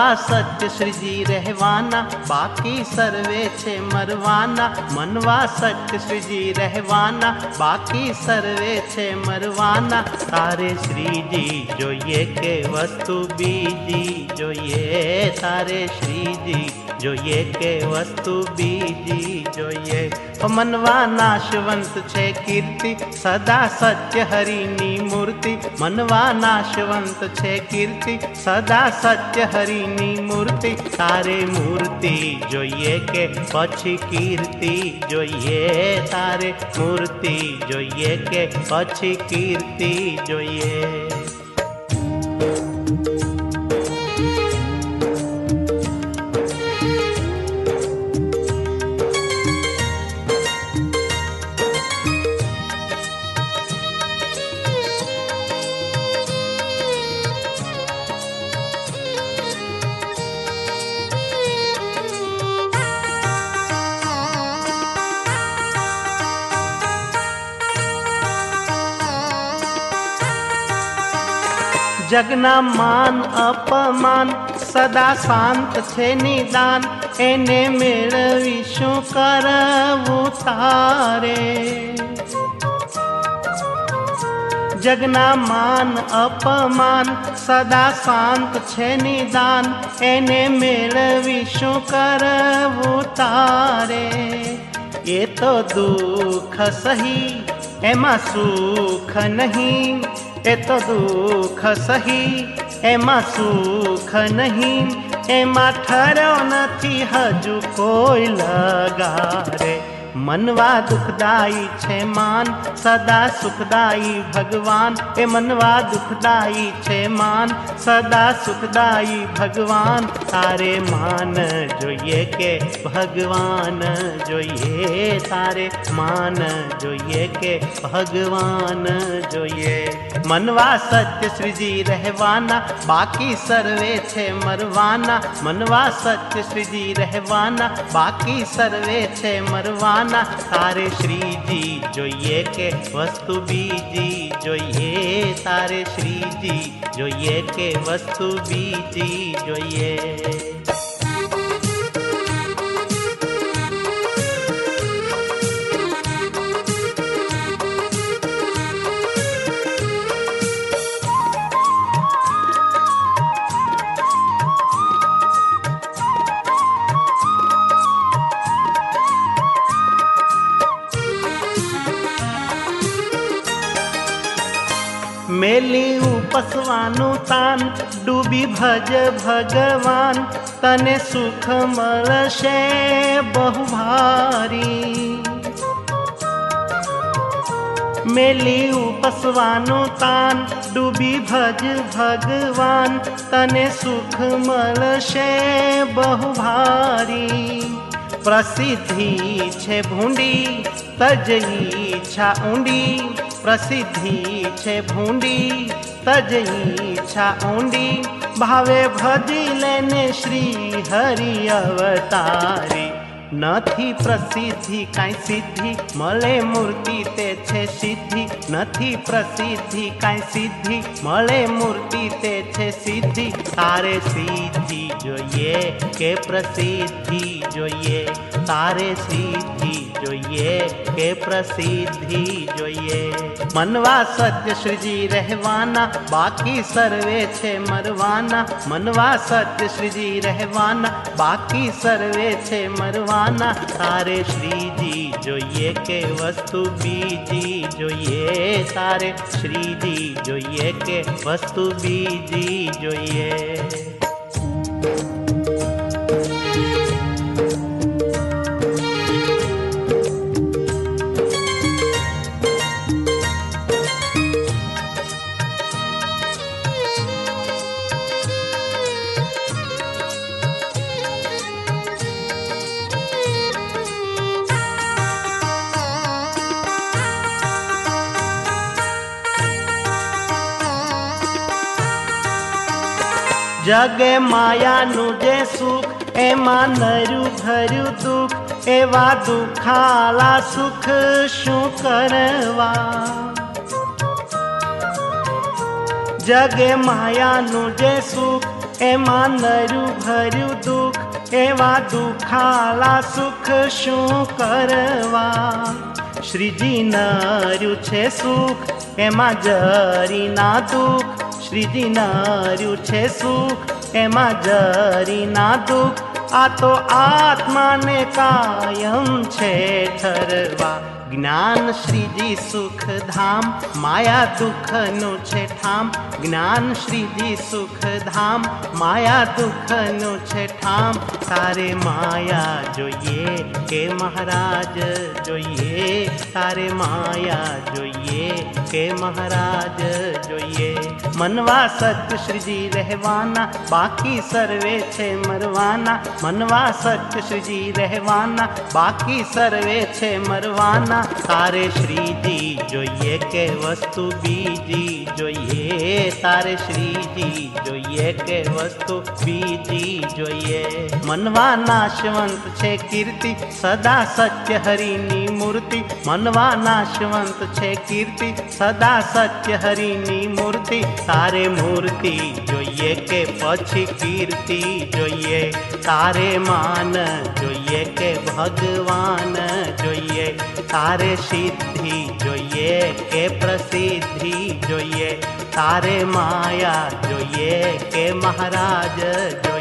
मनवा सत्य सृजी रहवाना, बाकी सर्वे छे मरवाना। मनवा सत्य सृजी रहवाना, बाकी सर्वे छे मरवाना। तारे श्रीजी જોઈએ કે વસ્તુ બીજી જોઈએ, તારે શ્રીજી જોઈએ કે વસ્તુ બીજી જોઈએ। मनवा नाशवंत छे कीर्ति, सदा सत्य हरिनी मूर्ति। मनवा नाशवंत छे कीर्ति, सदा सत्य हरिनी मूर्ति। तारे मूर्ति જોઈએ के पछी कीर्ति જોઈએ, तारे मूर्ति જોઈએ के पछी कीर्ति જોઈએ। जगना मान अपमान, सदा शांत छे निदान। एने मेळवी शुं करवुं तारे। जगना मान अपमान, सदा शांत छे निदान। एने मेळवी शुं करवुं तारे। ये तो दुख सही, एमा सुख नहीं। ए तो दुख सही, एमा सुख नहीं। एमा ठहरो नथी हजू कोई लगारे। मनवा दुखदाई छे मान, सदा सुखदाई भगवान। ए मनवा दुखदाई छे मान, सदा सुखदाई भगवान। तारे मान જોઈએ के भगवान જોઈએ, तारे मान જોઈએ के भगवान જોઈએ। मनवा सत्य सृजी रहवाना, बाकी सर्वे छे मरवाना। मनवा सत्य सृजी रहवाना, बाकी सर्वे छे मरवाना। तारे श्रीजी જોઈએ के वस्तु बीजी જોઈએ, तारे श्रीजी જોઈએ के वस्तु बीजी જોઈએ। मेली उपसवानु तान, डूबी भज भगवान। तने सुख मळशे बहु भारी। मेली उपसवानु तान, डूबी भज भगवान। तने सुख मळशे बहु भारी। प्रसिद्धि छे भूंडी, तज इच्छा ऊंडी। प्रसिद्धि छे भूंडी, तज इच्छा ऊंडी। भावे भजी लेने श्री हरि अवतारी। नथी प्रसिद्धि काई सिद्धि, मळे मूर्ति ते छे सिद्धि। नथी प्रसिद्धि काई सिद्धि, मळे मूर्ति ते छे सिद्धि। तारे सिद्धि જોઈએ के प्रसिद्धि જોઈએ, तारे सिद्धि જોઈએ के प्रसिद्धि જોઈએ। मनवा सत्य सृजी रहवाना, बाकी सर्वे छे मरवाना। मनवा सत्य सृजी रहवाना, बाकी सर्वे छे मरवाना। तारे श्रीजी જોઈએ के वस्तु बीजी જોઈએ, तारे श्रीजी જોઈએ के वस्तु बीजी જોઈએ। जगे मायानु जे सुख, एमा नरू भरू दुख। एवा दुखाला सुख शुं करवा। जगे मायानु जे सुख, એમાં નરું ભર્યું દુઃખ, એવા દુખાલા સુખ શું કરવા? શ્રીજી નર્યું છે સુખ, એમાં જરી ના દુઃખ. શ્રીજી નર્યું છે સુખ, એમાં જરી ના દુઃખ. આ તો આત્માને કાયમ છે ઠરવા. જ્ઞાન શ્રીજી સુખ ધામ, માયા દુઃખનું છે ઠામ. જ્ઞાન શ્રીજી સુખ ધામ, માયા દુઃખનું છે ઠામ. તારે માયા જોઈએ કે મહારાજ જોઈએ? તારે માયા જોઈએ કે મહારાજ જોઈએ? મનવા સત્ય શ્રીજી રહેવાના, બાકી સર્વે છે મરવાના. મનવા સત્ય શ્રીજી રહેવાના, બાકી સર્વે છે મરવાના. તારે શ્રીજી જોઈએ કે વસ્તુ બીજી જોઈએ? તારે શ્રીજી જોઈએ કે વસ્તુ બીજી જોઈએ? મનવા નાશવંત છે કીર્તિ, સદા સત્ય હરિની મૂર્તિ. મનવા નાશવંત છે કીર્તિ, સદા સત્ય હરિની મૂર્તિ. તારે મૂર્તિ જોઈએ કે પછી કીર્તિ જોઈએ? તારે માન જોઈએ કે ભગવાન જોઈએ? તારે સિદ્ધિ જોઈએ કે પ્રસિદ્ધિ જોઈએ? તારે માયા જોઈએ કે મહારાજ જોઈએ?